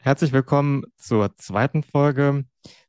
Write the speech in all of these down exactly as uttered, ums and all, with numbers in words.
Herzlich willkommen zur zweiten Folge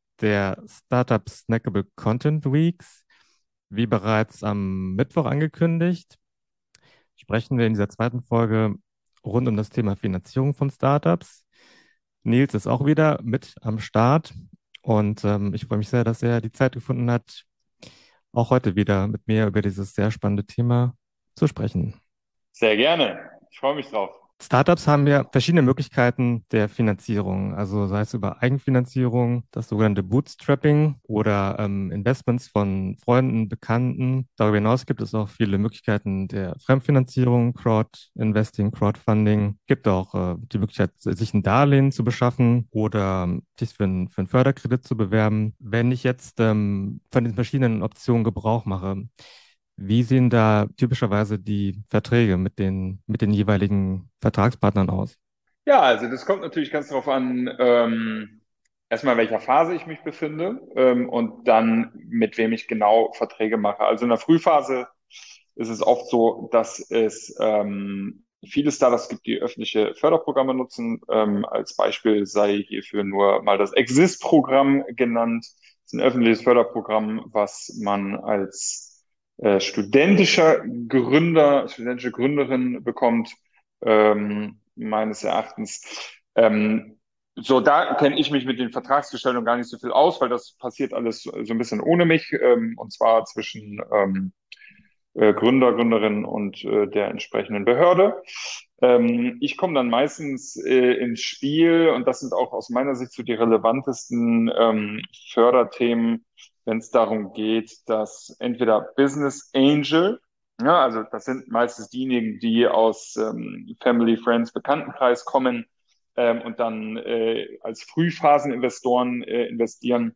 der Startup Snackable Content Weeks. Wie bereits am Mittwoch angekündigt, sprechen wir in dieser zweiten Folge rund um das Thema Finanzierung von Startups. Nils ist auch wieder mit am Start und ähm, ich freue mich sehr, dass er die Zeit gefunden hat, auch heute wieder mit mir über dieses sehr spannende Thema zu sprechen. Sehr gerne. Ich freue mich drauf. Startups haben ja verschiedene Möglichkeiten der Finanzierung, also sei es über Eigenfinanzierung, das sogenannte Bootstrapping oder ähm, Investments von Freunden, Bekannten. Darüber hinaus gibt es auch viele Möglichkeiten der Fremdfinanzierung, Crowd-Investing, Crowdfunding. Gibt auch äh, die Möglichkeit, sich ein Darlehen zu beschaffen oder ähm, sich für, einen- für einen Förderkredit zu bewerben. Wenn ich jetzt ähm, von den verschiedenen Optionen Gebrauch mache, wie sehen da typischerweise die Verträge mit den, mit den jeweiligen Vertragspartnern aus? Ja, also das kommt natürlich ganz darauf an, ähm, erstmal in welcher Phase ich mich befinde, ähm, und dann mit wem ich genau Verträge mache. Also in der Frühphase ist es oft so, dass es ähm, viele Startups gibt, die öffentliche Förderprogramme nutzen. Ähm, als Beispiel sei hierfür nur mal das Exist-Programm genannt. Das ist ein öffentliches Förderprogramm, was man als äh, studentischer Gründer, studentische Gründerin bekommt, ähm, meines Erachtens. Ähm, so, da kenne ich mich mit den Vertragsgestaltungen gar nicht so viel aus, weil das passiert alles so ein bisschen ohne mich, ähm, und zwar zwischen ähm, äh, Gründer, Gründerin und äh, der entsprechenden Behörde. Ähm, ich komme dann meistens äh, ins Spiel, und das sind auch aus meiner Sicht so die relevantesten ähm, Förderthemen, wenn es darum geht, dass entweder Business Angel, ja, also das sind meistens diejenigen, die aus ähm, Family, Friends, Bekanntenkreis kommen, ähm, und dann äh, als Frühphaseninvestoren äh, investieren,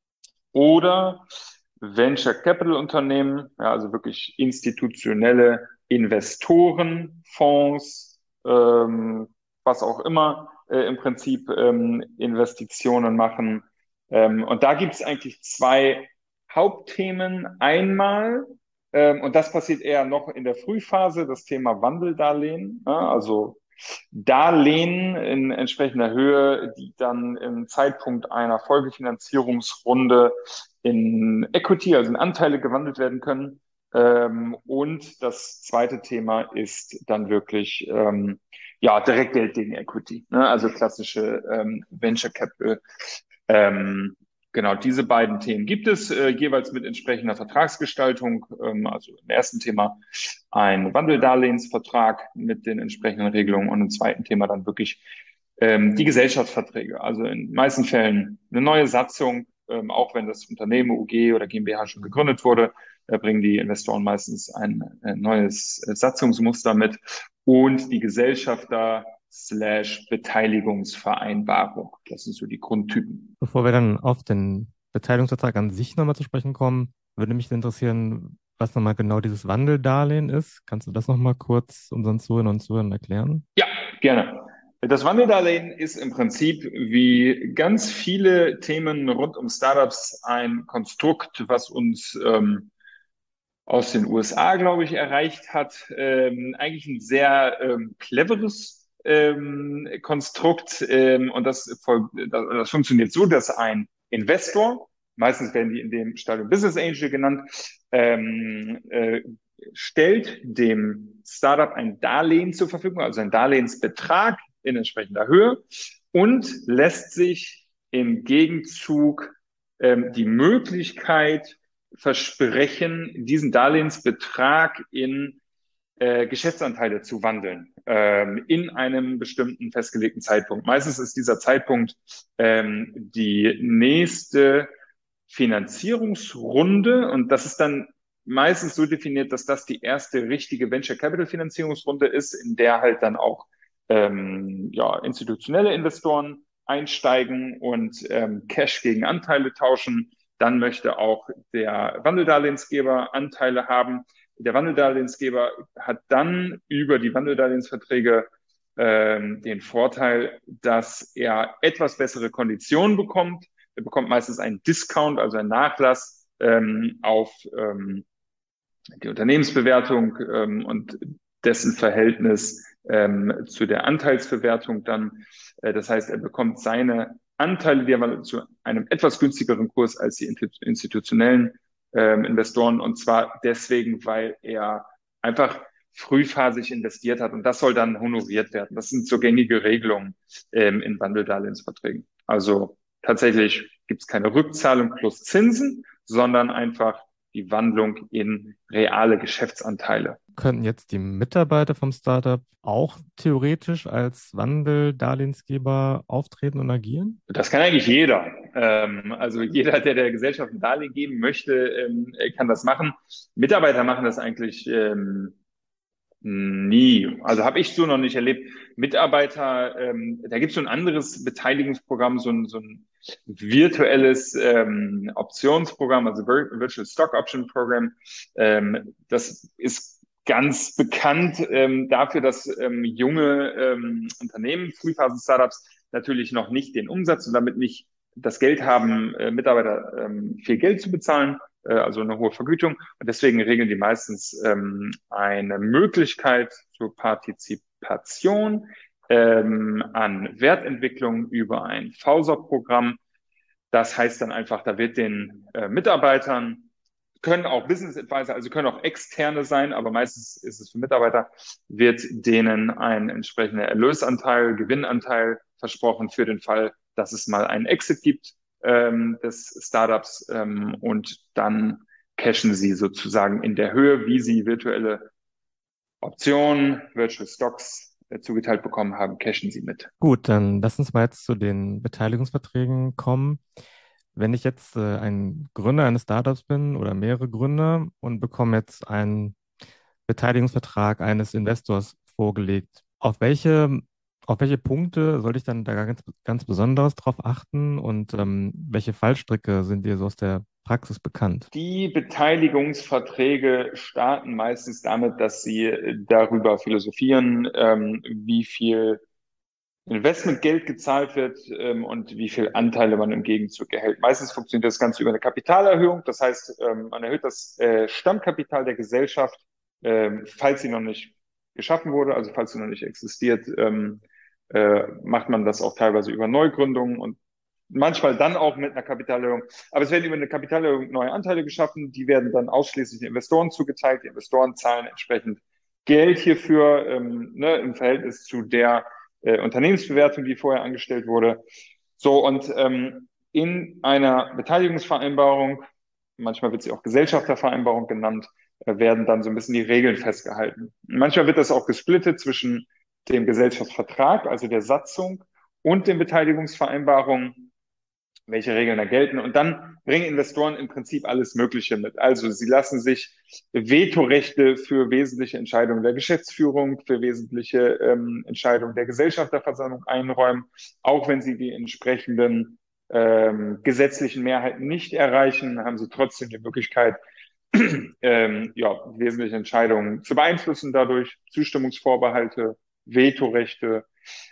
oder Venture Capital Unternehmen, ja, also wirklich institutionelle Investoren, Fonds, ähm, was auch immer, äh, im Prinzip ähm, Investitionen machen. Ähm, und da gibt es eigentlich zwei Hauptthemen. Einmal, ähm, und das passiert eher noch in der Frühphase, das Thema Wandeldarlehen, ja, also Darlehen in entsprechender Höhe, die dann im Zeitpunkt einer Folgefinanzierungsrunde in Equity, also in Anteile gewandelt werden können. Ähm, und das zweite Thema ist dann wirklich ähm, ja direkt Geld gegen Equity, ne? Also klassische ähm, Venture Capital. Ähm, genau, diese beiden Themen gibt es äh, jeweils mit entsprechender Vertragsgestaltung. Ähm, also im ersten Thema ein Wandeldarlehensvertrag mit den entsprechenden Regelungen, und im zweiten Thema dann wirklich ähm, die Gesellschaftsverträge. Also in den meisten Fällen eine neue Satzung, ähm, auch wenn das Unternehmen U G oder GmbH schon gegründet wurde, da bringen die Investoren meistens ein, ein neues äh, Satzungsmuster mit, und die Gesellschafter slash Beteiligungsvereinbarung. Das sind so die Grundtypen. Bevor wir dann auf den Beteiligungsvertrag an sich nochmal zu sprechen kommen, würde mich interessieren, was nochmal genau dieses Wandeldarlehen ist. Kannst du das nochmal kurz unseren Zuhörern und Zuhörern erklären? Ja, gerne. Das Wandeldarlehen ist im Prinzip wie ganz viele Themen rund um Startups ein Konstrukt, was uns ähm, aus den U S A, glaube ich, erreicht hat. Ähm, eigentlich ein sehr ähm, cleveres ähm, Konstrukt. Ähm, und das, das, das funktioniert so, dass ein Investor, meistens werden die in dem Stadium Business Angel genannt, ähm, äh, stellt dem Startup ein Darlehen zur Verfügung, also ein Darlehensbetrag in entsprechender Höhe, und lässt sich im Gegenzug ähm, die Möglichkeit versprechen, diesen Darlehensbetrag in äh, Geschäftsanteile zu wandeln, ähm, in einem bestimmten festgelegten Zeitpunkt. Meistens ist dieser Zeitpunkt ähm, die nächste Finanzierungsrunde, und das ist dann meistens so definiert, dass das die erste richtige Venture Capital Finanzierungsrunde ist, in der halt dann auch ähm, ja, institutionelle Investoren einsteigen und ähm, Cash gegen Anteile tauschen. Dann möchte auch der Wandeldarlehensgeber Anteile haben. Der Wandeldarlehensgeber hat dann über die Wandeldarlehensverträge ähm, den Vorteil, dass er etwas bessere Konditionen bekommt. Er bekommt meistens einen Discount, also einen Nachlass ähm, auf ähm, die Unternehmensbewertung ähm, und dessen Verhältnis ähm, zu der Anteilsbewertung dann. Äh, das heißt, er bekommt seine Anteile, die er zu einem etwas günstigeren Kurs als die institutionellen ähm, Investoren. Und zwar deswegen, weil er einfach frühphasig investiert hat. Und das soll dann honoriert werden. Das sind so gängige Regelungen ähm, in Wandeldarlehensverträgen. Also tatsächlich gibt es keine Rückzahlung plus Zinsen, sondern einfach die Wandlung in reale Geschäftsanteile. Könnten jetzt die Mitarbeiter vom Startup auch theoretisch als Wandeldarlehensgeber auftreten und agieren? Das kann eigentlich jeder. Ähm, also jeder, der der Gesellschaft ein Darlehen geben möchte, ähm, kann das machen. Mitarbeiter machen das eigentlich ähm, nie. Also habe ich so noch nicht erlebt. Mitarbeiter, ähm, da gibt es so ein anderes Beteiligungsprogramm, so ein, so ein virtuelles ähm, Optionsprogramm, also Virtual Stock Option Program. Ähm, das ist ganz bekannt ähm, dafür, dass ähm, junge ähm, Unternehmen, Frühphasen-Startups, natürlich noch nicht den Umsatz und damit nicht das Geld haben, äh, Mitarbeiter ähm, viel Geld zu bezahlen, äh, also eine hohe Vergütung. Und deswegen regeln die meistens ähm, eine Möglichkeit zur Partizipation ähm, an Wertentwicklung über ein V S O P-Programm. Das heißt dann einfach, da wird den äh, Mitarbeitern, können auch Business Advisor, also können auch externe sein, aber meistens ist es für Mitarbeiter, wird denen ein entsprechender Erlösanteil, Gewinnanteil versprochen für den Fall, dass es mal einen Exit gibt ähm, des Startups ähm, und dann cashen sie sozusagen in der Höhe, wie sie virtuelle Optionen, Virtual Stocks äh, zugeteilt bekommen haben, cashen sie mit. Gut, dann lass uns mal jetzt zu den Beteiligungsverträgen kommen. Wenn ich jetzt äh, ein Gründer eines Startups bin oder mehrere Gründer und bekomme jetzt einen Beteiligungsvertrag eines Investors vorgelegt, auf welche, auf welche Punkte sollte ich dann da ganz, ganz besonders drauf achten und ähm, welche Fallstricke sind dir so aus der Praxis bekannt? Die Beteiligungsverträge starten meistens damit, dass sie darüber philosophieren, ähm, wie viel Investmentgeld gezahlt wird ähm, und wie viel Anteile man im Gegenzug erhält. Meistens funktioniert das Ganze über eine Kapitalerhöhung. Das heißt, ähm, man erhöht das äh, Stammkapital der Gesellschaft, ähm, falls sie noch nicht geschaffen wurde, also falls sie noch nicht existiert, ähm, äh, macht man das auch teilweise über Neugründungen und manchmal dann auch mit einer Kapitalerhöhung. Aber es werden über eine Kapitalerhöhung neue Anteile geschaffen, die werden dann ausschließlich den Investoren zugeteilt. Die Investoren zahlen entsprechend Geld hierfür ähm, ne, im Verhältnis zu der äh, Unternehmensbewertung, die vorher angestellt wurde. So, und ähm, in einer Beteiligungsvereinbarung, manchmal wird sie auch Gesellschaftervereinbarung genannt, äh, werden dann so ein bisschen die Regeln festgehalten. Manchmal wird das auch gesplittet zwischen dem Gesellschaftsvertrag, also der Satzung, und den Beteiligungsvereinbarungen, welche Regeln da gelten. Und dann bringen Investoren im Prinzip alles Mögliche mit. Also sie lassen sich Vetorechte für wesentliche Entscheidungen der Geschäftsführung, für wesentliche ähm, Entscheidungen der Gesellschafterversammlung einräumen, auch wenn sie die entsprechenden ähm, gesetzlichen Mehrheiten nicht erreichen, haben sie trotzdem die Möglichkeit, ähm, ja, wesentliche Entscheidungen zu beeinflussen dadurch, Zustimmungsvorbehalte, Vetorechte.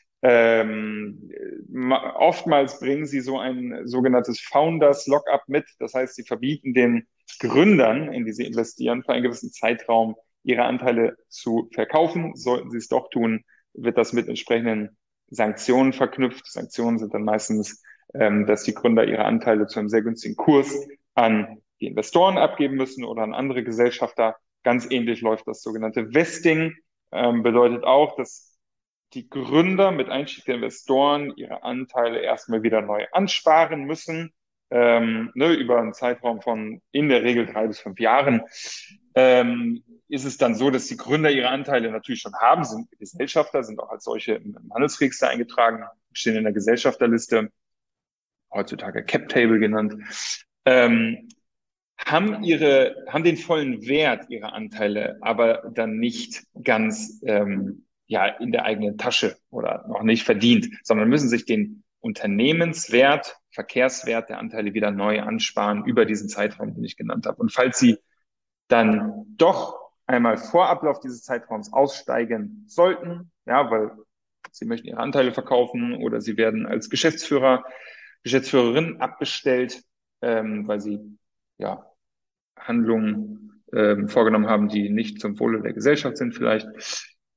Ähm, oftmals bringen sie so ein sogenanntes Founders Lockup mit. Das heißt, sie verbieten den Gründern, in die sie investieren, für einen gewissen Zeitraum ihre Anteile zu verkaufen. Sollten sie es doch tun, wird das mit entsprechenden Sanktionen verknüpft. Sanktionen sind dann meistens, ähm, dass die Gründer ihre Anteile zu einem sehr günstigen Kurs an die Investoren abgeben müssen oder an andere Gesellschafter. Ganz ähnlich läuft das sogenannte Vesting. Ähm, bedeutet auch, dass die Gründer mit Einstieg der Investoren ihre Anteile erstmal wieder neu ansparen müssen, ähm, ne, über einen Zeitraum von in der Regel drei bis fünf Jahren. Ähm, ist es dann so, dass die Gründer ihre Anteile natürlich schon haben, sind Gesellschafter, sind auch als solche im Handelsregister eingetragen, stehen in der Gesellschafterliste, heutzutage Cap Table genannt, ähm, haben ihre, haben den vollen Wert ihrer Anteile, aber dann nicht ganz ähm, ja in der eigenen Tasche oder noch nicht verdient, sondern müssen sich den Unternehmenswert, Verkehrswert der Anteile wieder neu ansparen über diesen Zeitraum, den ich genannt habe. Und falls sie dann doch einmal vor Ablauf dieses Zeitraums aussteigen sollten, ja, weil sie möchten ihre Anteile verkaufen oder sie werden als Geschäftsführer, Geschäftsführerin abbestellt, ähm, weil sie ja Handlungen ähm, vorgenommen haben, die nicht zum Wohle der Gesellschaft sind vielleicht,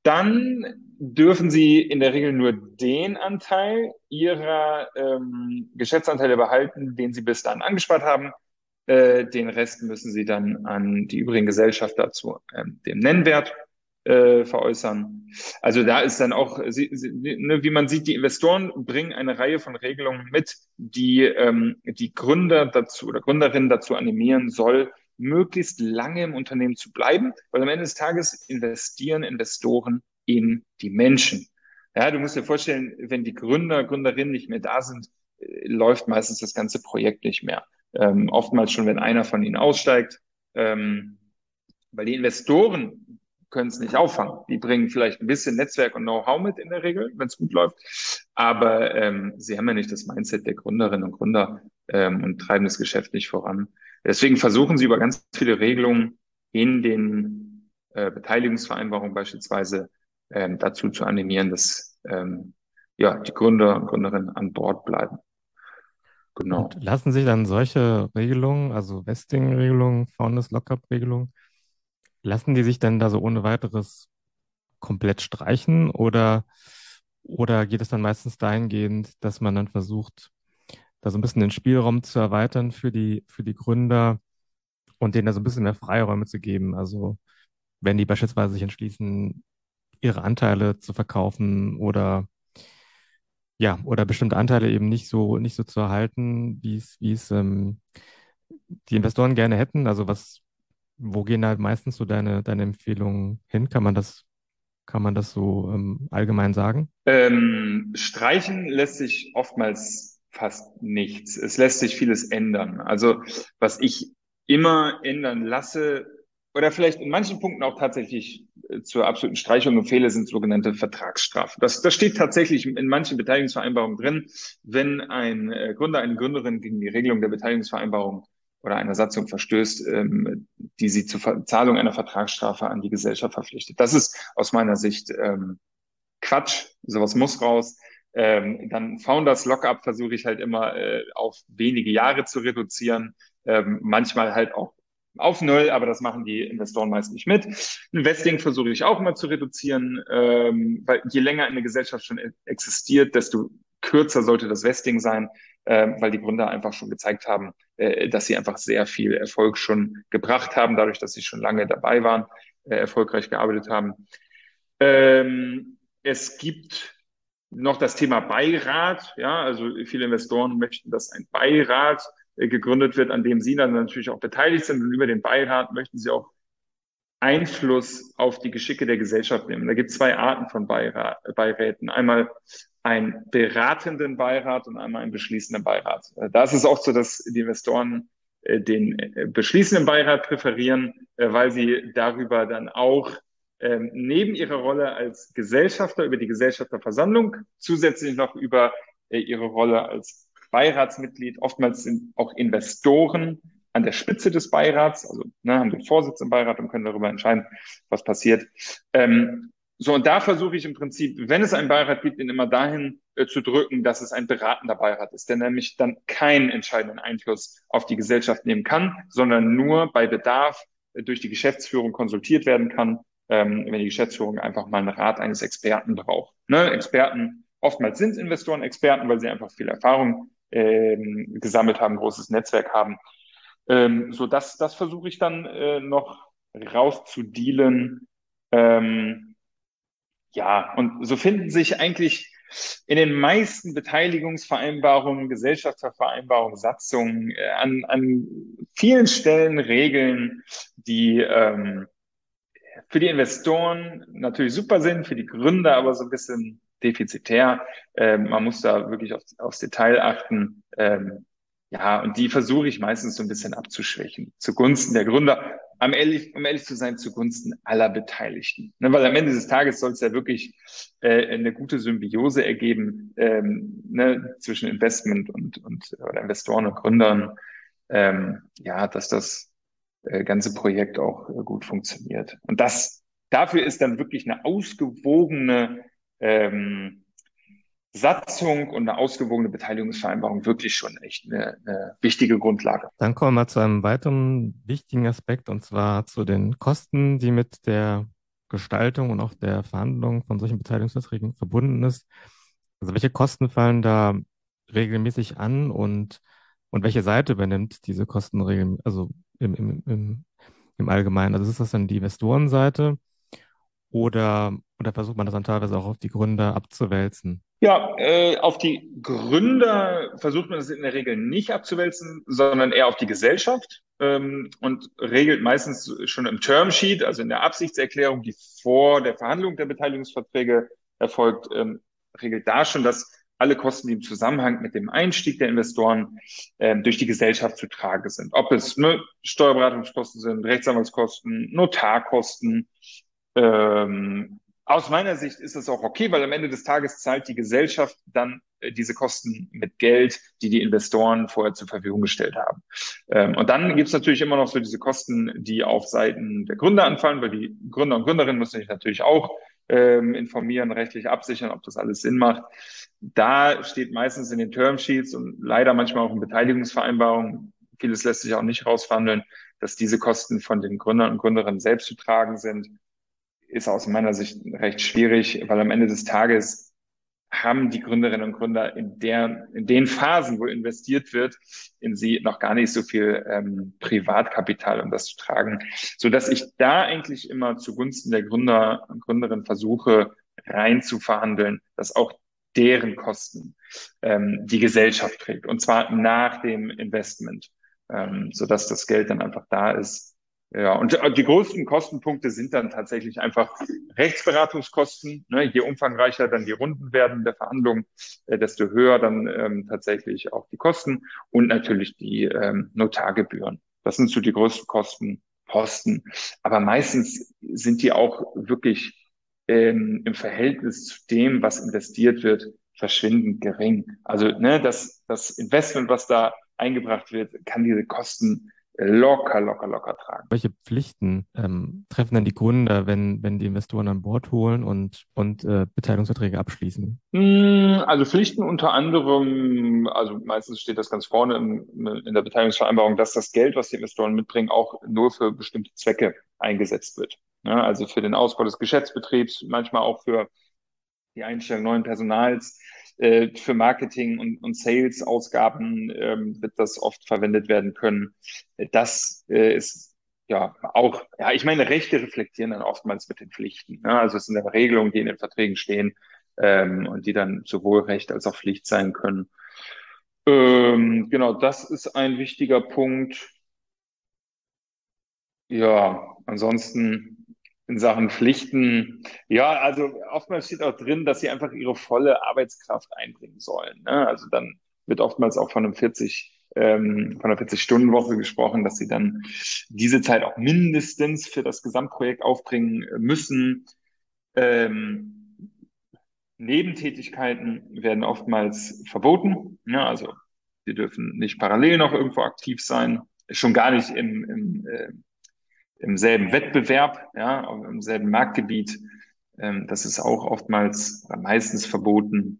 Dann dürfen Sie in der Regel nur den Anteil Ihrer ähm, Geschäftsanteile behalten, den Sie bis dahin angespart haben. Äh, den Rest müssen Sie dann an die übrigen Gesellschafter zu ähm, dem Nennwert äh, veräußern. Also da ist dann auch, Sie, Sie, ne, wie man sieht, die Investoren bringen eine Reihe von Regelungen mit, die ähm, die Gründer dazu oder Gründerinnen dazu animieren soll, möglichst lange im Unternehmen zu bleiben, weil am Ende des Tages investieren Investoren in die Menschen. Ja, du musst dir vorstellen, wenn die Gründer, Gründerinnen nicht mehr da sind, äh, läuft meistens das ganze Projekt nicht mehr. Ähm, oftmals schon, wenn einer von ihnen aussteigt, ähm, weil die Investoren können es nicht auffangen. Die bringen vielleicht ein bisschen Netzwerk und Know-how mit in der Regel, wenn es gut läuft. Aber ähm, sie haben ja nicht das Mindset der Gründerinnen und Gründer ähm, und treiben das Geschäft nicht voran. Deswegen versuchen sie über ganz viele Regelungen in den äh, Beteiligungsvereinbarungen beispielsweise ähm, dazu zu animieren, dass ähm, ja, die Gründer und Gründerinnen an Bord bleiben. Und Genau. lassen sich dann solche Regelungen, also Vesting-Regelungen, Founders Lockup-Regelungen, lassen die sich dann da so ohne weiteres komplett streichen oder, oder geht es dann meistens dahingehend, dass man dann versucht, da so ein bisschen den Spielraum zu erweitern für die, für die Gründer und denen da so ein bisschen mehr Freiräume zu geben? Also wenn die beispielsweise sich entschließen, ihre Anteile zu verkaufen oder ja, oder bestimmte Anteile eben nicht so, nicht so zu erhalten, wie es, wie es ähm, die Investoren gerne hätten. Also was, wo gehen da meistens so deine, deine Empfehlungen hin? Kann man das, kann man das so ähm, allgemein sagen? Ähm, streichen lässt sich oftmals fast nichts. Es lässt sich vieles ändern. Also was ich immer ändern lasse oder vielleicht in manchen Punkten auch tatsächlich äh, zur absoluten Streichung empfehle, sind sogenannte Vertragsstrafen. Das, das steht tatsächlich in manchen Beteiligungsvereinbarungen drin. Wenn ein äh, Gründer, eine Gründerin gegen die Regelung der Beteiligungsvereinbarung oder einer Satzung verstößt, ähm, die sie zur Zahlung einer Vertragsstrafe an die Gesellschaft verpflichtet. Das ist aus meiner Sicht ähm, Quatsch, sowas muss raus. Ähm, dann Founders Lockup versuche ich halt immer äh, auf wenige Jahre zu reduzieren, ähm, manchmal halt auch auf null, aber das machen die Investoren meist nicht mit. Investing versuche ich auch immer zu reduzieren, ähm, weil je länger eine Gesellschaft schon existiert, desto kürzer sollte das Vesting sein, ähm, weil die Gründer einfach schon gezeigt haben, äh, dass sie einfach sehr viel Erfolg schon gebracht haben, dadurch, dass sie schon lange dabei waren, äh, erfolgreich gearbeitet haben. Ähm, es gibt noch das Thema Beirat. Ja, also viele Investoren möchten, dass ein Beirat äh, gegründet wird, an dem sie dann natürlich auch beteiligt sind. Und über den Beirat möchten sie auch Einfluss auf die Geschicke der Gesellschaft nehmen. Da gibt es zwei Arten von Beirat, Beiräten. Einmal einen beratenden Beirat und einmal einen beschließenden Beirat. Äh, Da ist es auch so, dass die Investoren äh, den äh, beschließenden Beirat präferieren, äh, weil sie darüber dann auch ähm, neben ihrer Rolle als Gesellschafter über die Gesellschafterversammlung zusätzlich noch über äh, ihre Rolle als Beiratsmitglied, oftmals sind auch Investoren an der Spitze des Beirats, also ne, haben den Vorsitz im Beirat und können darüber entscheiden, was passiert. Ähm, so, und da versuche ich im Prinzip, wenn es einen Beirat gibt, ihn immer dahin äh, zu drücken, dass es ein beratender Beirat ist, der nämlich dann keinen entscheidenden Einfluss auf die Gesellschaft nehmen kann, sondern nur bei Bedarf äh, durch die Geschäftsführung konsultiert werden kann, ähm, wenn die Geschäftsführung einfach mal einen Rat eines Experten braucht. Ne? Experten, oftmals sind Investoren Experten, weil sie einfach viel Erfahrung ähm, gesammelt haben, großes Netzwerk haben. Ähm, so, das, das versuche ich dann äh, noch rauszudealen. Ähm, ja, und so finden sich eigentlich in den meisten Beteiligungsvereinbarungen, Gesellschaftsvereinbarungen, Satzungen äh, an, an vielen Stellen Regeln, die ähm, für die Investoren natürlich super sind, für die Gründer aber so ein bisschen defizitär. Ähm, man muss da wirklich auf, aufs Detail achten. Ähm, ja, und die versuche ich meistens so ein bisschen abzuschwächen, zugunsten der Gründer. Am ehrlich, um ehrlich zu sein, zugunsten aller Beteiligten. Ne, weil am Ende des Tages soll es ja wirklich äh, eine gute Symbiose ergeben ähm, ne, zwischen Investment und, und oder Investoren und Gründern. Ähm, ja, dass das äh, ganze Projekt auch äh, gut funktioniert. Und das, dafür ist dann wirklich eine ausgewogene ähm, Satzung und eine ausgewogene Beteiligungsvereinbarung wirklich schon echt eine, eine wichtige Grundlage. Dann kommen wir mal zu einem weiteren wichtigen Aspekt und zwar zu den Kosten, die mit der Gestaltung und auch der Verhandlung von solchen Beteiligungsverträgen verbunden ist. Also welche Kosten fallen da regelmäßig an und, und welche Seite übernimmt diese Kosten regel, also im, im, im, im Allgemeinen? Also ist das dann die Investorenseite oder, oder versucht man das dann teilweise auch auf die Gründer abzuwälzen? Ja, äh, auf die Gründer versucht man es in der Regel nicht abzuwälzen, sondern eher auf die Gesellschaft ähm, und regelt meistens schon im Termsheet, also in der Absichtserklärung, die vor der Verhandlung der Beteiligungsverträge erfolgt, ähm, regelt da schon, dass alle Kosten, die im Zusammenhang mit dem Einstieg der Investoren ähm, durch die Gesellschaft zu tragen sind. Ob es ne, Steuerberatungskosten sind, Rechtsanwaltskosten, Notarkosten, ähm, aus meiner Sicht ist das auch okay, weil am Ende des Tages zahlt die Gesellschaft dann äh, diese Kosten mit Geld, die die Investoren vorher zur Verfügung gestellt haben. Ähm, und dann gibt es natürlich immer noch so diese Kosten, die auf Seiten der Gründer anfallen, weil die Gründer und Gründerinnen müssen sich natürlich auch ähm, informieren, rechtlich absichern, ob das alles Sinn macht. Da steht meistens in den Termsheets und leider manchmal auch in Beteiligungsvereinbarungen, vieles lässt sich auch nicht rausverhandeln, dass diese Kosten von den Gründern und Gründerinnen selbst zu tragen sind. Ist aus meiner Sicht recht schwierig, weil am Ende des Tages haben die Gründerinnen und Gründer in der, in den Phasen, wo investiert wird, in sie noch gar nicht so viel ähm, Privatkapital, um das zu tragen, so dass ich da eigentlich immer zugunsten der Gründer und Gründerinnen versuche, rein zu verhandeln, dass auch deren Kosten ähm, die Gesellschaft trägt, und zwar nach dem Investment, ähm, so dass das Geld dann einfach da ist. Ja, und die größten Kostenpunkte sind dann tatsächlich einfach Rechtsberatungskosten. Ne? Je umfangreicher dann die Runden werden der Verhandlungen, äh, desto höher dann ähm, tatsächlich auch die Kosten und natürlich die ähm, Notargebühren. Das sind so die größten Kostenposten. Aber meistens sind die auch wirklich ähm, im Verhältnis zu dem, was investiert wird, verschwindend gering. Also ne, das, das Investment, was da eingebracht wird, kann diese Kosten locker, locker, locker tragen. Welche Pflichten ähm, treffen denn die Gründer, wenn, wenn die Investoren an Bord holen und, und äh, Beteiligungsverträge abschließen? Hm, Also Pflichten unter anderem, also meistens steht das ganz vorne in, in der Beteiligungsvereinbarung, dass das Geld, was die Investoren mitbringen, auch nur für bestimmte Zwecke eingesetzt wird. Ja, also für den Ausbau des Geschäftsbetriebs, manchmal auch für die Einstellung neuen Personals, äh, für Marketing und, und Sales-Ausgaben ähm, wird das oft verwendet werden können. Das äh, ist ja auch, ja, ich meine, Rechte reflektieren dann oftmals mit den Pflichten. Ne? Also es sind dann Regelungen, die in den Verträgen stehen ähm, und die dann sowohl Recht als auch Pflicht sein können. Ähm, genau, das ist ein wichtiger Punkt. Ja, ansonsten in Sachen Pflichten, ja, also oftmals steht auch drin, dass sie einfach ihre volle Arbeitskraft einbringen sollen. Ne? Also dann wird oftmals auch von einem vierzig, ähm, von einer vierzig-Stunden-Woche gesprochen, dass sie dann diese Zeit auch mindestens für das Gesamtprojekt aufbringen müssen. Ähm, Nebentätigkeiten werden oftmals verboten. Ne? Also sie dürfen nicht parallel noch irgendwo aktiv sein, schon gar nicht im, im äh, im selben Wettbewerb, ja, im selben Marktgebiet. Ähm, das ist auch oftmals oder meistens verboten.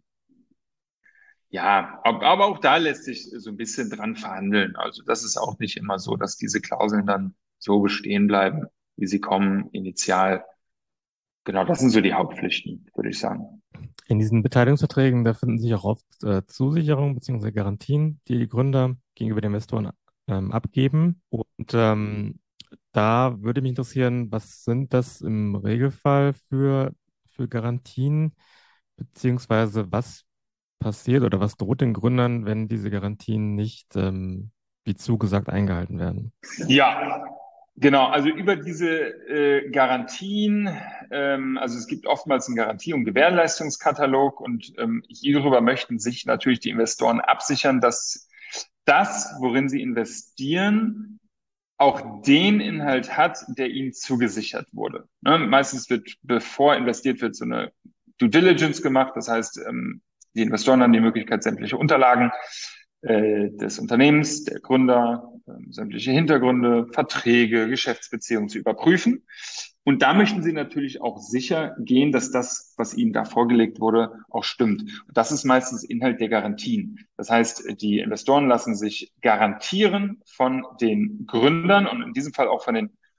Ja, ab- aber auch da lässt sich so ein bisschen dran verhandeln. Also das ist auch nicht immer so, dass diese Klauseln dann so bestehen bleiben, wie sie kommen, initial. Genau, das sind so die Hauptpflichten, würde ich sagen. In diesen Beteiligungsverträgen, da finden sich auch oft äh, Zusicherungen bzw. Garantien, die die Gründer gegenüber den Investoren ähm, abgeben. Und ähm, da würde mich interessieren, was sind das im Regelfall für, für Garantien, beziehungsweise was passiert oder was droht den Gründern, wenn diese Garantien nicht, ähm, wie zugesagt, eingehalten werden? Ja, genau. Also über diese äh, Garantien, ähm, also es gibt oftmals einen Garantie- und Gewährleistungskatalog und ähm, hierüber möchten sich natürlich die Investoren absichern, dass das, worin sie investieren, auch den Inhalt hat, der ihnen zugesichert wurde. Ne? Meistens wird, bevor investiert wird, so eine Due Diligence gemacht. Das heißt, ähm, die Investoren haben die Möglichkeit, sämtliche Unterlagen äh, des Unternehmens, der Gründer, äh, sämtliche Hintergründe, Verträge, Geschäftsbeziehungen zu überprüfen. Und da möchten Sie natürlich auch sicher gehen, dass das, was Ihnen da vorgelegt wurde, auch stimmt. Und das ist meistens Inhalt der Garantien. Das heißt, die Investoren lassen sich garantieren von den Gründern und in diesem Fall auch von den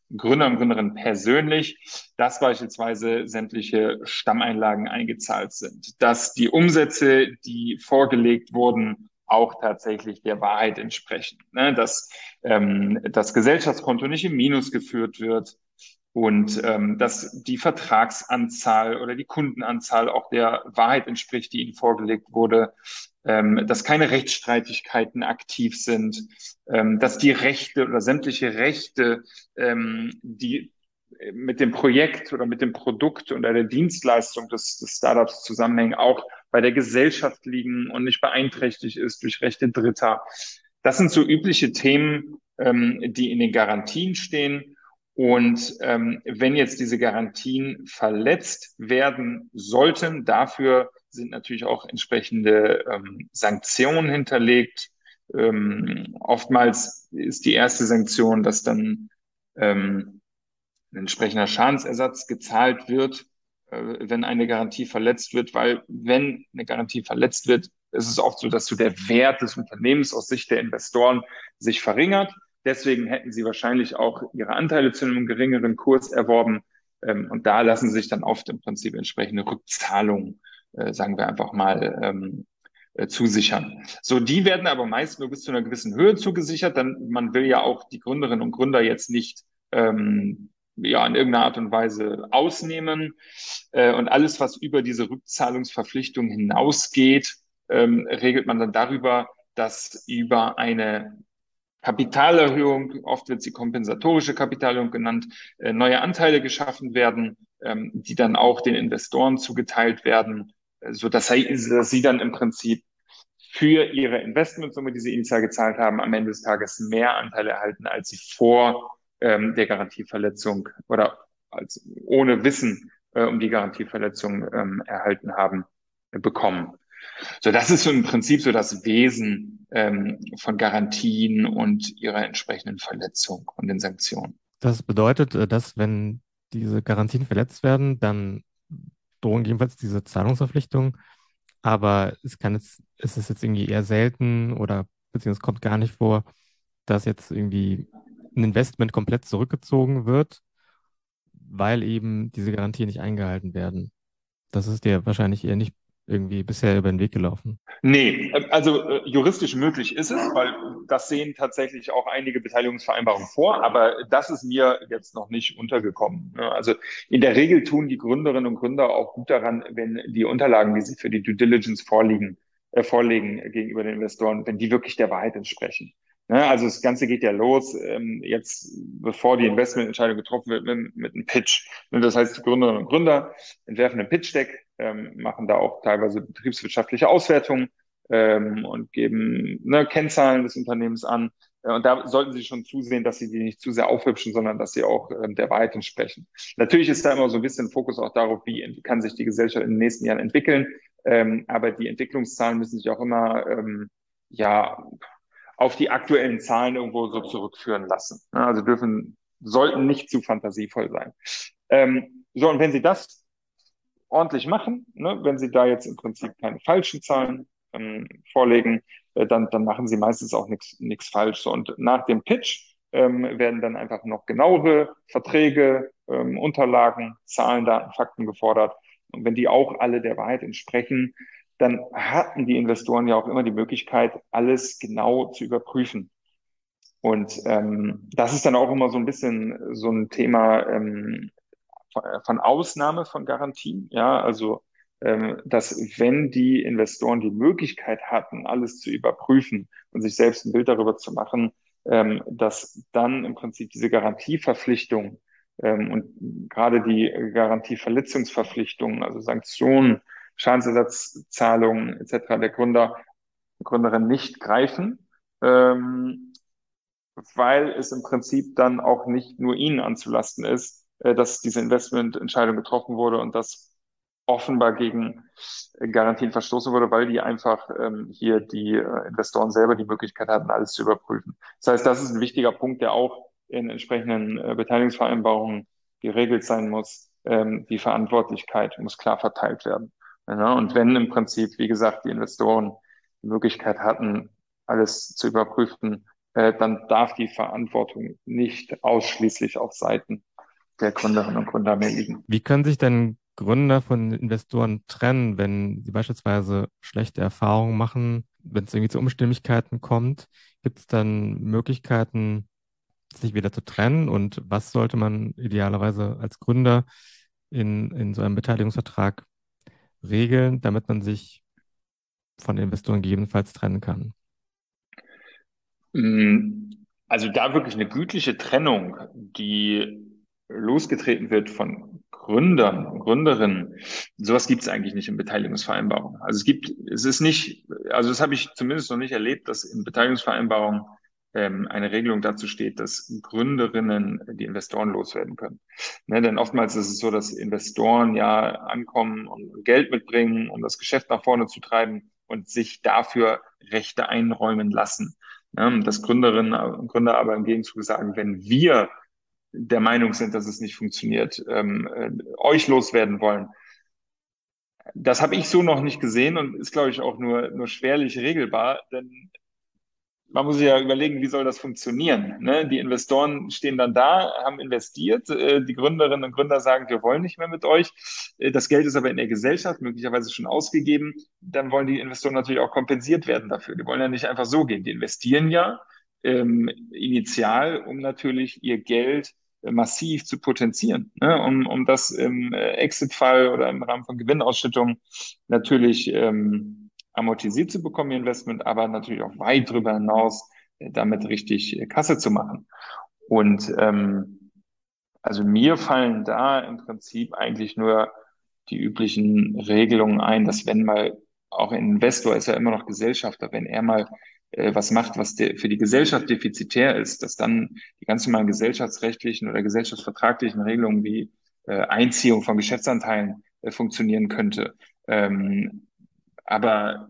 Gründer und Gründerinnen persönlich, dass beispielsweise sämtliche Stammeinlagen eingezahlt sind, dass die Umsätze, die vorgelegt wurden, auch tatsächlich der Wahrheit entsprechen, ne? Dass ähm, das Gesellschaftskonto nicht im Minus geführt wird und ähm, dass die Vertragsanzahl oder die Kundenanzahl auch der Wahrheit entspricht, die ihnen vorgelegt wurde, ähm, dass keine Rechtsstreitigkeiten aktiv sind, ähm, dass die Rechte oder sämtliche Rechte, ähm, die mit dem Projekt oder mit dem Produkt oder der Dienstleistung des, des Startups zusammenhängen, auch bei der Gesellschaft liegen und nicht beeinträchtigt ist durch Rechte Dritter. Das sind so übliche Themen, ähm, die in den Garantien stehen. Und ähm, wenn jetzt diese Garantien verletzt werden sollten, dafür sind natürlich auch entsprechende ähm, Sanktionen hinterlegt. Ähm, oftmals ist die erste Sanktion, dass dann ähm, ein entsprechender Schadensersatz gezahlt wird, äh, wenn eine Garantie verletzt wird, weil wenn eine Garantie verletzt wird, ist es oft so, dass so der Wert des Unternehmens aus Sicht der Investoren sich verringert. Deswegen hätten sie wahrscheinlich auch ihre Anteile zu einem geringeren Kurs erworben. Ähm, und da lassen sich dann oft im Prinzip entsprechende Rückzahlungen, äh, sagen wir einfach mal, ähm, äh, zusichern. So, die werden aber meist nur bis zu einer gewissen Höhe zugesichert, denn man will ja auch die Gründerinnen und Gründer jetzt nicht ähm, ja, in irgendeiner Art und Weise ausnehmen. Äh, und alles, was über diese Rückzahlungsverpflichtung hinausgeht, ähm, regelt man dann darüber, dass über eine Kapitalerhöhung, oft wird sie kompensatorische Kapitalerhöhung genannt, äh, neue Anteile geschaffen werden, ähm, die dann auch den Investoren zugeteilt werden, äh, so dass sie, dass sie dann im Prinzip für ihre Investmentsumme, die sie initial gezahlt haben, am Ende des Tages mehr Anteile erhalten, als sie vor ähm, der Garantieverletzung oder als ohne Wissen äh, um die Garantieverletzung ähm, erhalten haben, äh, bekommen. So, das ist so im Prinzip so das Wesen ähm, von Garantien und ihrer entsprechenden Verletzung und den Sanktionen. Das bedeutet, äh, dass wenn diese Garantien verletzt werden, dann drohen jedenfalls diese Zahlungsverpflichtungen. Aber es kann jetzt, es ist jetzt irgendwie eher selten oder beziehungsweise kommt gar nicht vor, dass jetzt irgendwie ein Investment komplett zurückgezogen wird, weil eben diese Garantien nicht eingehalten werden. Das ist dir wahrscheinlich eher nicht irgendwie bisher über den Weg gelaufen. Nee, also äh, juristisch möglich ist es, weil das sehen tatsächlich auch einige Beteiligungsvereinbarungen vor, aber das ist mir jetzt noch nicht untergekommen. Ne? Also in der Regel tun die Gründerinnen und Gründer auch gut daran, wenn die Unterlagen, die sie für die Due Diligence vorliegen, äh, vorlegen gegenüber den Investoren, wenn die wirklich der Wahrheit entsprechen. Ne? Also das Ganze geht ja los, ähm, jetzt bevor die Investmententscheidung getroffen wird, mit, mit einem Pitch. Ne? Das heißt, die Gründerinnen und Gründer entwerfen ein Pitch-Deck, ähm, machen da auch teilweise betriebswirtschaftliche Auswertungen ähm, und geben ne, Kennzahlen des Unternehmens an. Äh, und da sollten Sie schon zusehen, dass Sie die nicht zu sehr aufhübschen, sondern dass sie auch ähm, der Wahrheit entsprechen. Natürlich ist da immer so ein bisschen Fokus auch darauf, wie kann sich die Gesellschaft in den nächsten Jahren entwickeln. Ähm, aber die Entwicklungszahlen müssen sich auch immer ähm, ja auf die aktuellen Zahlen irgendwo so zurückführen lassen. Ne? Also dürfen, sollten nicht zu fantasievoll sein. Ähm, so, und wenn Sie das ordentlich machen, ne, wenn Sie da jetzt im Prinzip keine falschen Zahlen ähm, vorlegen, äh, dann, dann machen Sie meistens auch nichts nichts falsch. So, und nach dem Pitch ähm, werden dann einfach noch genauere Verträge, ähm, Unterlagen, Zahlen, Daten, Fakten gefordert. Und wenn die auch alle der Wahrheit entsprechen, dann hatten die Investoren ja auch immer die Möglichkeit, alles genau zu überprüfen. Und ähm, das ist dann auch immer so ein bisschen so ein Thema ähm, von Ausnahme von Garantien. Ja, also ähm, dass wenn die Investoren die Möglichkeit hatten, alles zu überprüfen und sich selbst ein Bild darüber zu machen, ähm, dass dann im Prinzip diese Garantieverpflichtung ähm, und gerade die Garantieverletzungsverpflichtungen, also Sanktionen, Schadensersatzzahlungen et cetera der Gründer, Gründerin nicht greifen, ähm, weil es im Prinzip dann auch nicht nur ihnen anzulasten ist, äh, dass diese Investmententscheidung getroffen wurde und das offenbar gegen äh, Garantien verstoßen wurde, weil die einfach ähm, hier die äh, Investoren selber die Möglichkeit hatten, alles zu überprüfen. Das heißt, das ist ein wichtiger Punkt, der auch in entsprechenden äh, Beteiligungsvereinbarungen geregelt sein muss. Ähm, die Verantwortlichkeit muss klar verteilt werden. Ja, und wenn im Prinzip, wie gesagt, die Investoren die Möglichkeit hatten, alles zu überprüfen, äh, dann darf die Verantwortung nicht ausschließlich auf Seiten der Gründerinnen und Gründer mehr liegen. Wie können sich denn Gründer von Investoren trennen, wenn sie beispielsweise schlechte Erfahrungen machen, wenn es irgendwie zu Unstimmigkeiten kommt? Gibt es dann Möglichkeiten, sich wieder zu trennen? Und was sollte man idealerweise als Gründer in, in so einem Beteiligungsvertrag regeln, damit man sich von Investoren gegebenenfalls trennen kann? Mm, Also da wirklich eine gütliche Trennung, die losgetreten wird von Gründern und Gründerinnen, sowas gibt es eigentlich nicht in Beteiligungsvereinbarungen. Also es gibt, es ist nicht, also das habe ich zumindest noch nicht erlebt, dass in Beteiligungsvereinbarungen ähm, eine Regelung dazu steht, dass Gründerinnen die Investoren loswerden können. Ne, denn oftmals ist es so, dass Investoren ja ankommen und Geld mitbringen, um das Geschäft nach vorne zu treiben und sich dafür Rechte einräumen lassen. Ja, dass Gründerinnen und Gründer aber im Gegenzug sagen, wenn wir der Meinung sind, dass es nicht funktioniert, ähm, äh, euch loswerden wollen. Das habe ich so noch nicht gesehen und ist, glaube ich, auch nur, nur schwerlich regelbar, denn man muss sich ja überlegen, wie soll das funktionieren? Ne? Die Investoren stehen dann da, haben investiert, äh, die Gründerinnen und Gründer sagen, wir wollen nicht mehr mit euch. Äh, das Geld ist aber in der Gesellschaft möglicherweise schon ausgegeben. Dann wollen die Investoren natürlich auch kompensiert werden dafür. Die wollen ja nicht einfach so gehen. Die investieren ja ähm, initial, um natürlich ihr Geld äh, massiv zu potenzieren, ne? um, um das im äh, Exit-Fall oder im Rahmen von Gewinnausschüttungen natürlich ähm, amortisiert zu bekommen, ihr Investment, aber natürlich auch weit darüber hinaus äh, damit richtig äh, Kasse zu machen. Und ähm, also mir fallen da im Prinzip eigentlich nur die üblichen Regelungen ein, dass wenn mal auch ein Investor ist ja immer noch Gesellschafter, wenn er mal äh, was macht, was de für die Gesellschaft defizitär ist, dass dann die ganz normalen gesellschaftsrechtlichen oder gesellschaftsvertraglichen Regelungen wie äh, Einziehung von Geschäftsanteilen äh, funktionieren könnte. Ähm, aber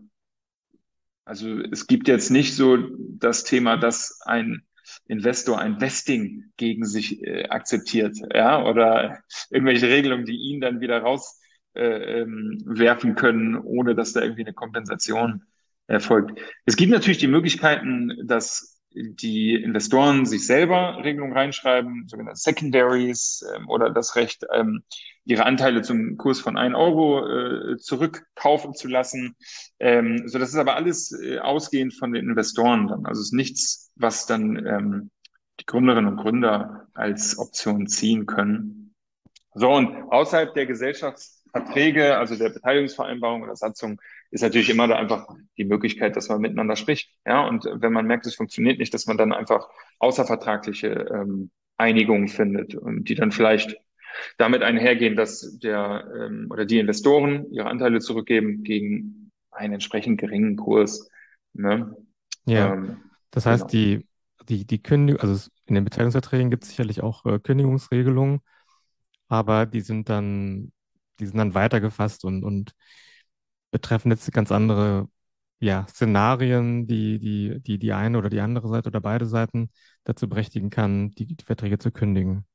also es gibt jetzt nicht so das Thema, dass ein Investor ein Vesting gegen sich äh, akzeptiert, ja, oder irgendwelche Regelungen, die ihn dann wieder raus äh, ähm, werfen können, ohne dass da irgendwie eine Kompensation erfolgt. Es gibt natürlich die Möglichkeiten, dass die Investoren sich selber Regelungen reinschreiben, sogenannte Secondaries, ähm, oder das Recht, ähm, ihre Anteile zum Kurs von ein Euro äh, zurückkaufen zu lassen. Ähm, so, das ist aber alles äh, ausgehend von den Investoren dann. Also es ist nichts, was dann ähm, die Gründerinnen und Gründer als Option ziehen können. So, und außerhalb der Gesellschaftsverträge, also der Beteiligungsvereinbarung oder Satzung, ist natürlich immer da einfach die Möglichkeit, dass man miteinander spricht. Ja, und wenn man merkt, es funktioniert nicht, dass man dann einfach außervertragliche ähm, Einigungen findet und die dann vielleicht damit einhergehen, dass der ähm, oder die Investoren ihre Anteile zurückgeben gegen einen entsprechend geringen Kurs. Ne? Ja, Ähm, das heißt, genau. die, die, die Kündigung, also es- in den Beteiligungsverträgen gibt es sicherlich auch äh, Kündigungsregelungen, aber die sind dann, die sind dann weiter gefasst und, und betreffen jetzt ganz andere, ja, Szenarien, die, die, die die eine oder die andere Seite oder beide Seiten dazu berechtigen kann, die, die Verträge zu kündigen.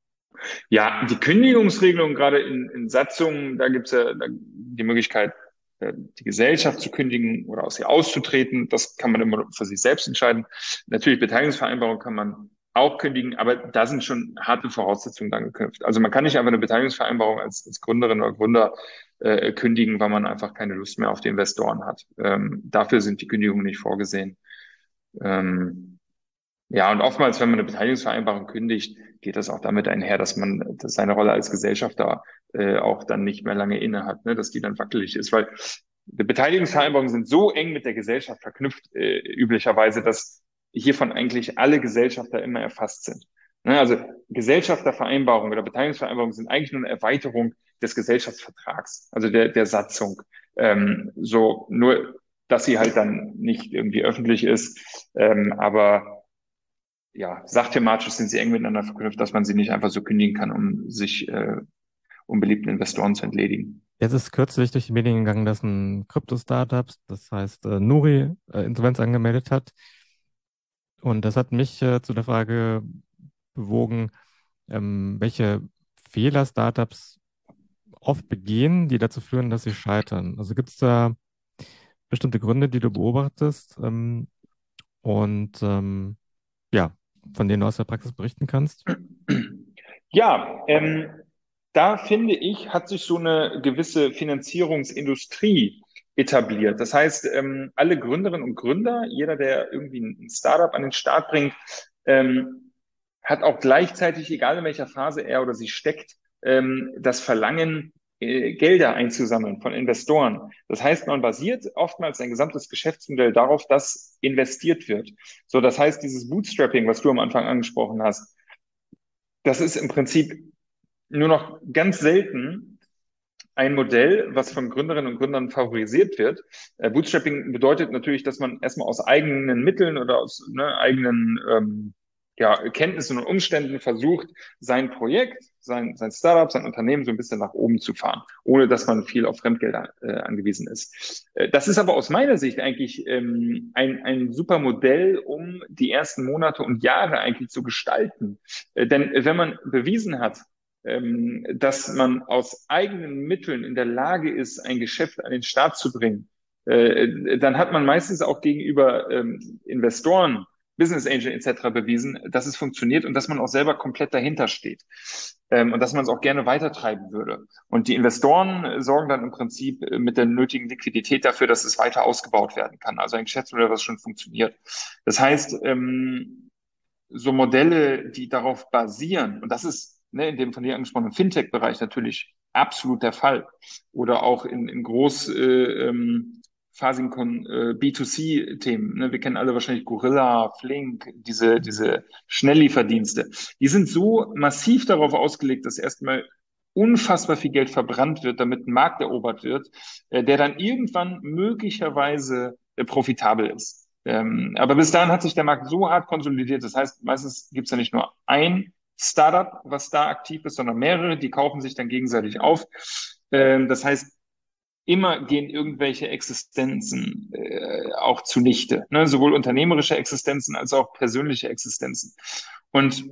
Ja, die Kündigungsregelung gerade in, in Satzungen, da gibt es ja da, die Möglichkeit, äh, die Gesellschaft zu kündigen oder aus ihr auszutreten. Das kann man immer für sich selbst entscheiden. Natürlich, Beteiligungsvereinbarung kann man auch kündigen, aber da sind schon harte Voraussetzungen dann geknüpft. Also man kann nicht einfach eine Beteiligungsvereinbarung als, als Gründerin oder Gründer äh, kündigen, weil man einfach keine Lust mehr auf die Investoren hat. Ähm, dafür sind die Kündigungen nicht vorgesehen. Ähm, ja, und oftmals, wenn man eine Beteiligungsvereinbarung kündigt, geht das auch damit einher, dass man dass seine Rolle als Gesellschafter äh, auch dann nicht mehr lange inne hat, ne, dass die dann wackelig ist, weil die Beteiligungsvereinbarungen sind so eng mit der Gesellschaft verknüpft, äh, üblicherweise, dass hiervon eigentlich alle Gesellschafter immer erfasst sind. Ne, also Gesellschaftervereinbarungen oder Beteiligungsvereinbarungen sind eigentlich nur eine Erweiterung des Gesellschaftsvertrags, also der, der Satzung. Ähm, so nur, dass sie halt dann nicht irgendwie öffentlich ist, ähm, aber ja, sachthematisch sind sie eng miteinander verknüpft, dass man sie nicht einfach so kündigen kann, um sich äh, unbeliebten Investoren zu entledigen. Jetzt ist kürzlich durch die Medien gegangen, dass ein Krypto-Startup, das heißt äh, Nuri, äh, Insolvenz angemeldet hat. Und das hat mich äh, zu der Frage bewogen, ähm, welche Fehler Startups oft begehen, die dazu führen, dass sie scheitern. Also gibt es da bestimmte Gründe, die du beobachtest? Ähm, und ähm, ja, von denen du aus der Praxis berichten kannst? Ja, ähm, da finde ich, hat sich so eine gewisse Finanzierungsindustrie etabliert. Das heißt, ähm, alle Gründerinnen und Gründer, jeder, der irgendwie ein Startup an den Start bringt, ähm, hat auch gleichzeitig, egal in welcher Phase er oder sie steckt, ähm, das Verlangen, äh, Gelder einzusammeln von Investoren. Das heißt, man basiert oftmals sein gesamtes Geschäftsmodell darauf, dass investiert wird. So, das heißt, dieses Bootstrapping, was du am Anfang angesprochen hast, das ist im Prinzip nur noch ganz selten ein Modell, was von Gründerinnen und Gründern favorisiert wird. Äh, Bootstrapping bedeutet natürlich, dass man erstmal aus eigenen Mitteln oder aus ne, eigenen ähm, ja, Kenntnissen und Umständen versucht, sein Projekt, sein, sein Startup, sein Unternehmen so ein bisschen nach oben zu fahren, ohne dass man viel auf Fremdgelder äh, angewiesen ist. Äh, das ist aber aus meiner Sicht eigentlich ähm, ein, ein super Modell, um die ersten Monate und Jahre eigentlich zu gestalten. Äh, denn wenn man bewiesen hat, ähm, dass man aus eigenen Mitteln in der Lage ist, ein Geschäft an den Start zu bringen, äh, dann hat man meistens auch gegenüber ähm, Investoren, Business Angel et cetera bewiesen, dass es funktioniert und dass man auch selber komplett dahinter steht. Ähm, und dass man es auch gerne weitertreiben würde. Und die Investoren sorgen dann im Prinzip mit der nötigen Liquidität dafür, dass es weiter ausgebaut werden kann. Also ein Geschäftsmodell, was schon funktioniert. Das heißt, ähm, so Modelle, die darauf basieren, und das ist ne, in dem von dir angesprochenen Fintech-Bereich natürlich absolut der Fall, oder auch in, in groß äh, ähm, phasigen äh, B zwei C-Themen. Ne? Wir kennen alle wahrscheinlich Gorilla, Flink, diese, diese Schnelllieferdienste. Die sind so massiv darauf ausgelegt, dass erstmal unfassbar viel Geld verbrannt wird, damit ein Markt erobert wird, äh, der dann irgendwann möglicherweise äh, profitabel ist. Ähm, aber bis dahin hat sich der Markt so hart konsolidiert. Das heißt, meistens gibt es ja nicht nur ein Startup, was da aktiv ist, sondern mehrere, die kaufen sich dann gegenseitig auf. Ähm, das heißt, immer gehen irgendwelche Existenzen äh, auch zunichte, ne? Sowohl unternehmerische Existenzen als auch persönliche Existenzen. Und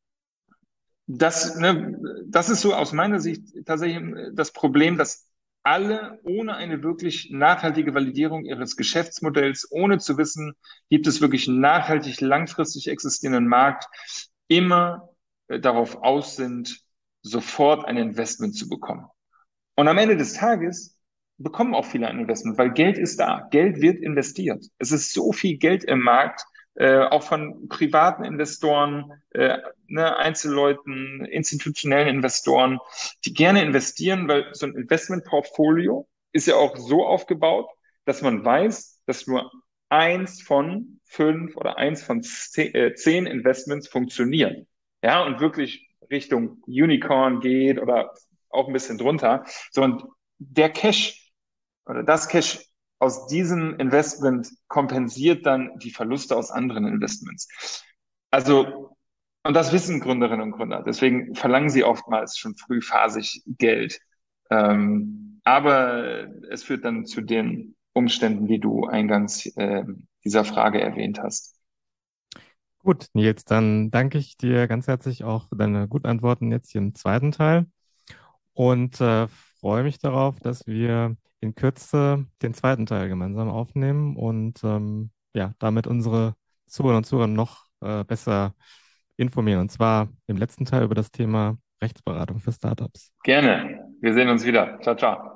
das, ne, das ist so aus meiner Sicht tatsächlich das Problem, dass alle ohne eine wirklich nachhaltige Validierung ihres Geschäftsmodells, ohne zu wissen, gibt es wirklich einen nachhaltig langfristig existierenden Markt, immer äh, darauf aus sind, sofort ein Investment zu bekommen. Und am Ende des Tages bekommen auch viele ein Investment, weil Geld ist da. Geld wird investiert. Es ist so viel Geld im Markt, äh, auch von privaten Investoren, äh, ne, Einzelleuten, institutionellen Investoren, die gerne investieren, weil so ein Investmentportfolio ist ja auch so aufgebaut, dass man weiß, dass nur eins von fünf oder eins von zehn, äh, zehn Investments funktionieren. Ja, und wirklich Richtung Unicorn geht oder auch ein bisschen drunter. So, und der Cash oder das Cash aus diesem Investment kompensiert dann die Verluste aus anderen Investments. Also, und das wissen Gründerinnen und Gründer. Deswegen verlangen sie oftmals schon frühphasig Geld. Ähm, aber es führt dann zu den Umständen, die du eingangs äh, dieser Frage erwähnt hast. Gut, Nils, dann danke ich dir ganz herzlich auch für deine guten Antworten jetzt hier im zweiten Teil und äh, freue mich darauf, dass wir in Kürze den zweiten Teil gemeinsam aufnehmen und ähm, ja, damit unsere Zuhörer und Zuhörer noch äh, besser informieren. Und zwar im letzten Teil über das Thema Rechtsberatung für Startups. Gerne. Wir sehen uns wieder. Ciao, ciao.